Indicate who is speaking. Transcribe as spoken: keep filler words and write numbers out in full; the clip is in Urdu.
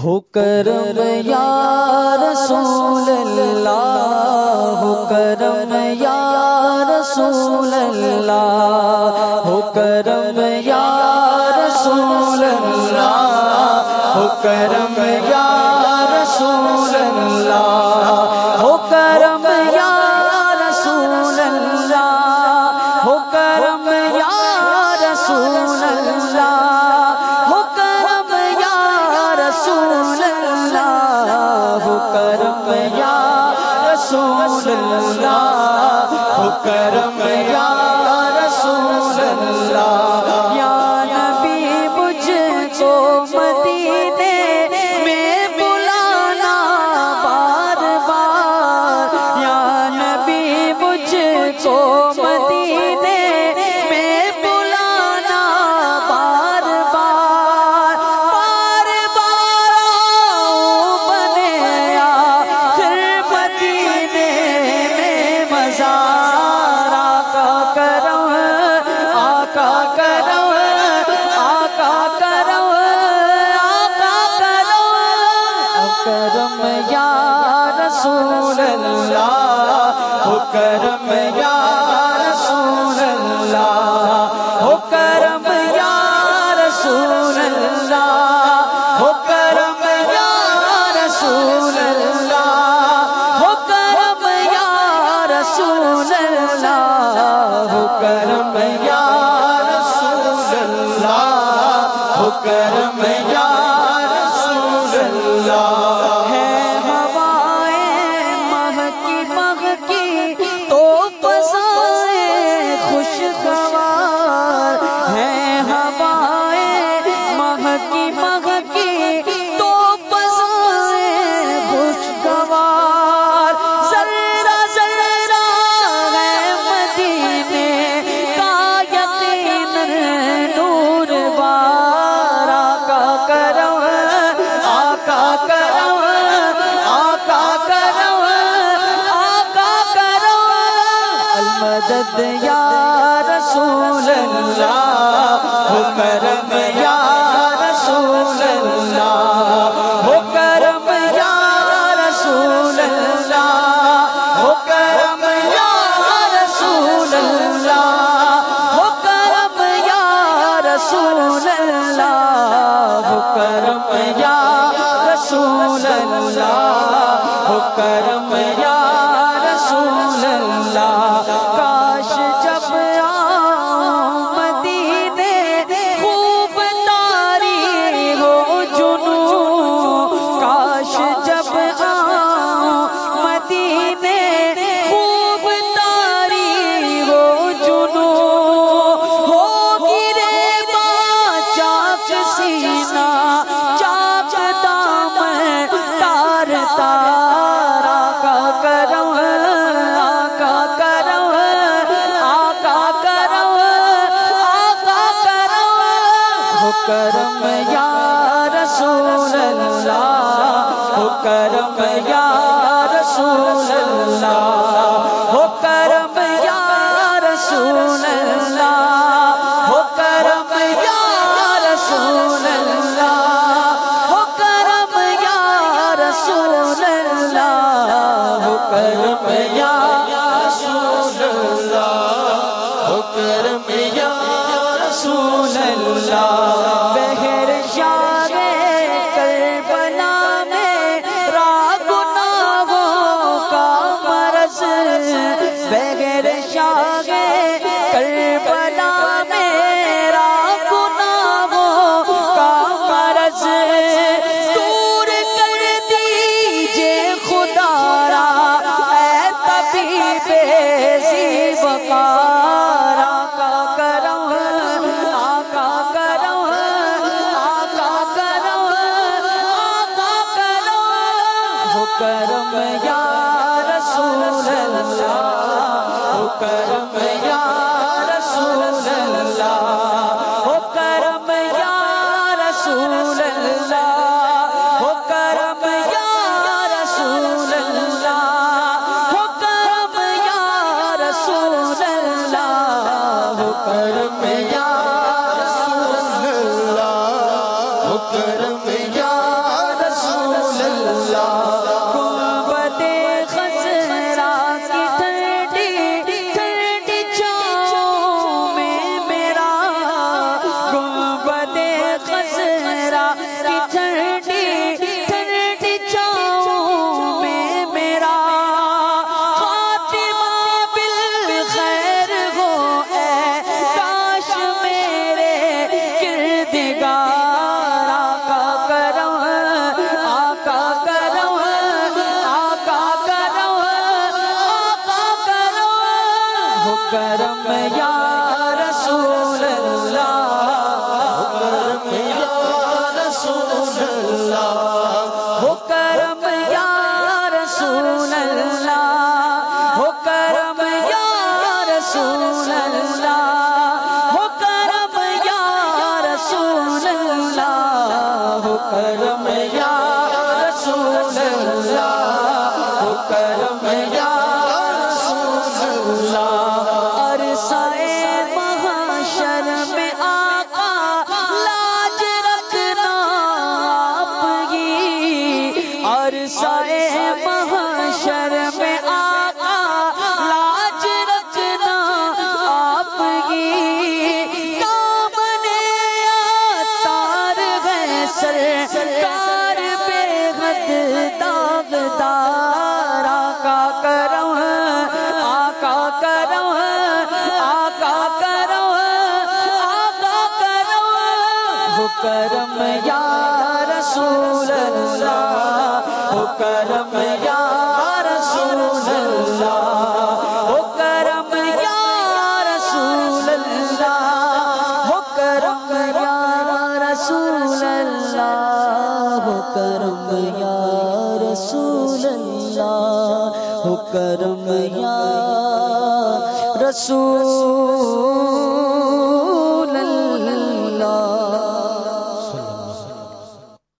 Speaker 1: ہو کرم یا رسول اللہ، ہو کرم یا رسول اللہ، ہو کرم یا رسول اللہ، ہو کرم یا رسول اللہ، ہو کرم یا رسول اللہ، ہو کرم یا رسول اللہ، ہو کرم یا رسول اللہ، ہو کرم یا رسول اللہ، ہو کرم یا رسول اللہ، یا نبی مجھ کو مدینے میں بلانا بار بار، یا نبی مجھ کو مدینے میں بلانا بار بار، بار بار آؤں بنے آخر مدینے میں مزار، آقا کرم آقا کرم آقا کرم آقا کرم، کرم یا رسول اللہ، ہو کرم یا رسول اللہ، ہو کرم یا رسول اللہ، ہو کرم یا رسول اللہ، ہو کرم یا رسول اللہ، ہو کرم یا رسول اللہ، ہو کرم یا رسول اللہ، ہے ہوائیں مہکی مہکی تو فضائیں خوشگوار، ہے ہوائیں مہکی مہکی تو فضائیں خوشگوار، ذرہ ذرہ ہے مدینے کا یقیناً نور بار، آقا کرم آقا کرم آقا کرم آقا کرم، المدد یا رسول اللہ، ہو کرم یا رسول اللہ، ہو کرم یا رسول اللہ، ہو کرم یا رسول اللہ، ہو کرم یا رسول اللہ، ہو کرم یا رسول اللہ، ہو کرم یا رسول اللہ، کاش جب آؤں مدینے خوب طاری ہو جنوں، کاش جب آؤں مدینے خوب طاری ہو جنوں، ہو گرے با چاک سینہ چاک دامن تار تار، آقا کرم آقا کرم آقا کرم آقا کرم، ہو کرم یا رسول اللہ، ہو کرم یا رسول اللہ، ہو کرم یا رسول اللہ، ہو کرم یا رسول اللہ، ہو کرم یا رسول اللہ، ہو کرم یا رسول اللہ، ہو کرم یا رسول اللہ، بہر شاہ کربلا میں را گناہوں کا مرض، بغیر شاہ کربلا میں را گناہوں کا مرض، دور کر دیجئے خدا را اے طبیب ذی وقار، آقا کرم آقا کرم آقا کرم آقا کرم، ہو کرم یا رسول اللہ، ہو کرم یا رسول اللہ، ہو کرم یا رسول اللہ، ہو کرم یا رسول اللہ، ہو کرم یا رسول اللہ، ہو کرم یا رسول اللہ، ہو کرم یا کرم یا رسول اللہ،
Speaker 2: کرم یا رسول اللہ،
Speaker 1: ہو کرم یا رسول اللہ، ہو کرم یا رسول اللہ، ہو کرم یا رسول اللہ، ہو کرم یا رسول اللہ، ہو کرم یا رسول اللہ۔ عرصۂ محشر میں آقا لاج رکھنا آپ ہی، عرصۂ محشر میں آقا لاج رکھنا آپ ہی، دامن عطار ہے سرکار بے حد داغدار، آقا کرم آقا کرم آقا کرم آقا کرم، ہو کرم یا رسول اللہ، ہو کرم یا رسول اللہ، ہو کرم یا رسول اللہ، ہو کرم یا رسول اللہ، ہو کرم یا رسول اللہ، ہو کرم یا رسول